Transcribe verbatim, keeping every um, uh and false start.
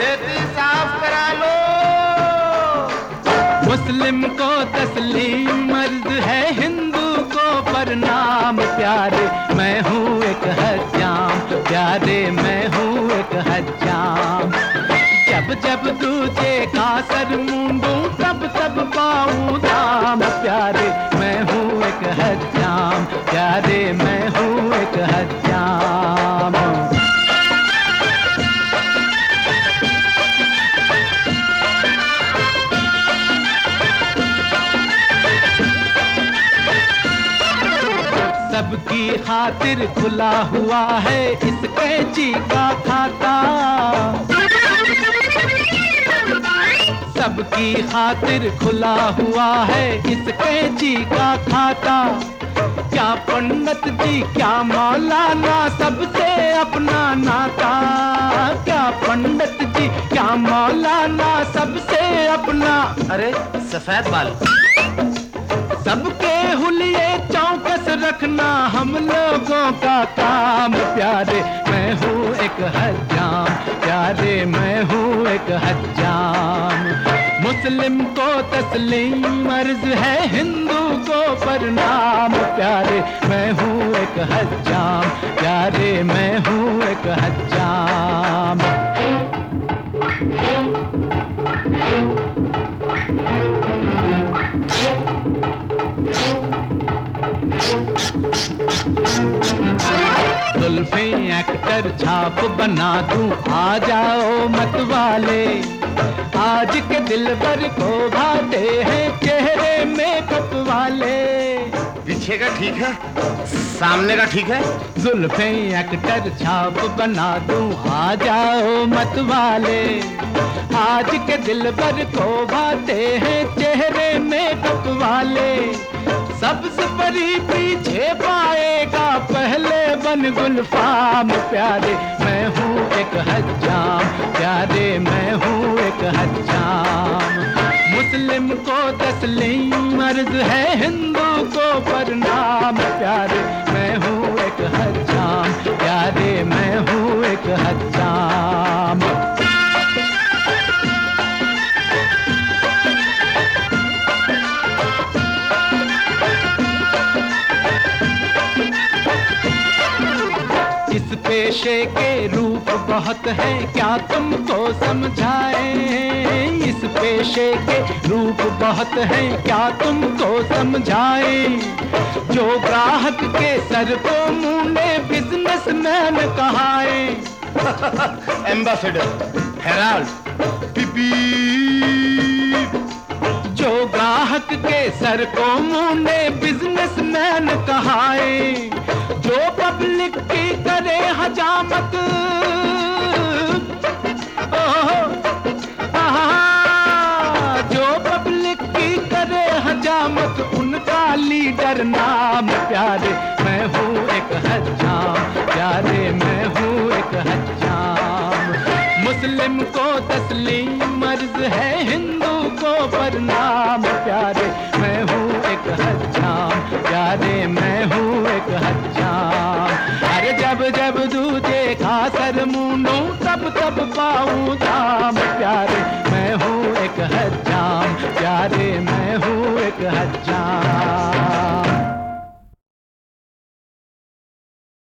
खेती साफ करा लो। मुस्लिम को तस्लीम मर्ज है, हिंदू को प्रणाम प्यारे, मैं हूँ एक हज्जाम प्यारे, मैं हूँ एक हज्जाम। जब जब तुझे का सर मूंडूं तब तब पाऊं दाम प्यारे, मैं हूँ एक हज्जाम प्यारे, मैं हूँ एक हज्जाम। सबकी खातिर खुला हुआ है इस कैंची का खाता, सबकी खातिर खुला हुआ है इस कैंची का खाता। क्या पंडित जी क्या मौलाना सबसे अपना नाता, क्या पंडित जी क्या मौलाना सबसे अपना। अरे सफेद बाल, सबके हुलिये चौकस रखना हम लोगों का काम प्यारे, मैं हूँ एक हज्जाम प्यारे, मैं हूँ एक हज्जाम। मुस्लिम को तस्लीम मर्ज है, हिंदू को प्रणाम प्यारे, मैं हूँ एक हज्जाम प्यारे, मैं हूँ एक हज्जाम। जुल्फें एक्टर छाप बना दूं, आ जाओ मत वाले, आज के दिलबर को भाते हैं चेहरे मेकअप वाले। पीछे का ठीक है, सामने का ठीक है। जुल्फें एक्टर छाप बना दूं, आ जाओ मत वाले, आज के दिलबर को भाते हैं चेहरे मेकअप वाले। सब्ज परी पीछे पाएगा पहले बन गुलफाम प्यारे, मैं हूँ एक हज्जाम प्यारे, मैं हूँ एक हज्जाम। मुस्लिम को तस्लीम मर्ज है, हिंदू को प्रणाम प्यारे, मैं हूँ एक हज्जाम प्यारे, मैं हूँ एक हज्जाम। इस पेशे के रूप बहुत है क्या तुमको समझाएं, इस पेशे के रूप बहुत है क्या तुमको समझाएं। जो ग्राहक के सर को मुंडे बिजनेसमैन कहाएं। Ambassador, Herald, PP. जो ग्राहक के सर को मुंडे बिजनेसमैन कहाएं, जो पब्लिक की करे हजामत, जो पब्लिक की करे हजामत, उनका लीडर नाम प्यारे, मैं हूँ एक हज्जाम प्यारे, मैं हूँ एक हज्जाम। मुस्लिम को तस्लीम मर्ज है, हिंदू को प्रणाम प्यारे, मैं हूँ एक हज्जाम प्यारे, मैं हूँ एक हज्जाम। अरे जब जब दूजे का सर मूंडूं तब तब पाऊं दाम प्यारे, मैं हूँ एक हज्जाम प्यारे, मैं हूँ एक हज्जाम।